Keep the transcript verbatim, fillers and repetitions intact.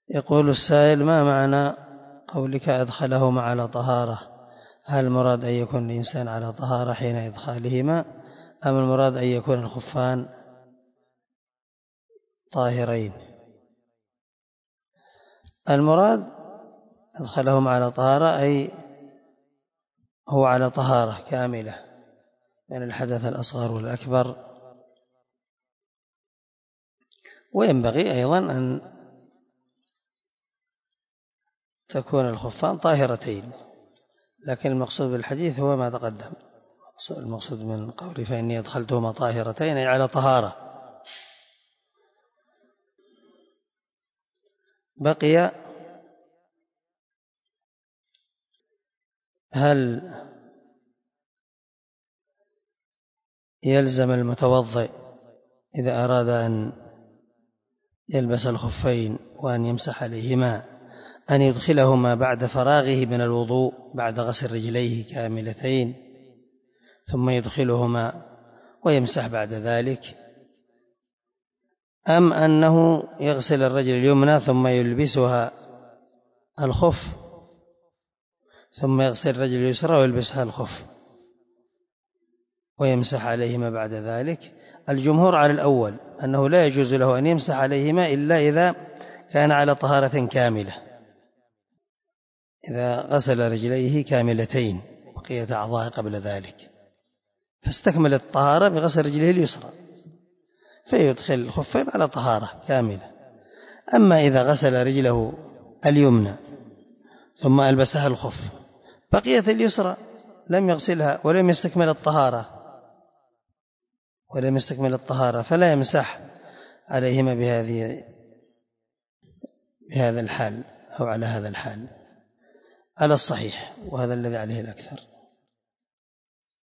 يقول السائل: ما معنى قولك أدخلهما على طهارة؟ هل المراد أن يكون الإنسان على طهارة حين إدخالهما، أم المراد أن يكون الخفان طاهرين؟ المراد أدخلهما على طهارة أي هو على طهارة كاملة من الحدث الأصغر والأكبر. وينبغي أيضا أن تكون الخفان طاهرتين، لكن المقصود بالحديث هو ما تقدم. المقصود من قولي فإني أدخلتهما طاهرتين أي على طهارة. بقي هل يلزم المتوضئ إذا أراد أن يلبس الخفين وأن يمسح عليهما أن يدخلهما بعد فراغه من الوضوء بعد غسل رجليه كاملتين ثم يدخلهما ويمسح بعد ذلك، أم أنه يغسل الرجل اليمنى ثم يلبسها الخف ثم يغسل الرجل اليسرى ويلبسها الخف ويمسح عليهما بعد ذلك؟ الجمهور على الأول أنه لا يجوز له أن يمسح عليهما إلا إذا كان على طهارة كاملة، إذا غسل رجليه كاملتين بقية أعضاء قبل ذلك فاستكمل الطهارة بغسل رجله اليسرى فيدخل الخفين على طهارة كاملة. أما إذا غسل رجله اليمنى ثم ألبسها الخف بقية اليسرى لم يغسلها ولم يستكمل الطهارة ولم يستكمل الطهارة فلا يمسح عليهما بهذه بهذا الحال أو على هذا الحال على الصحيح، وهذا الذي عليه الأكثر.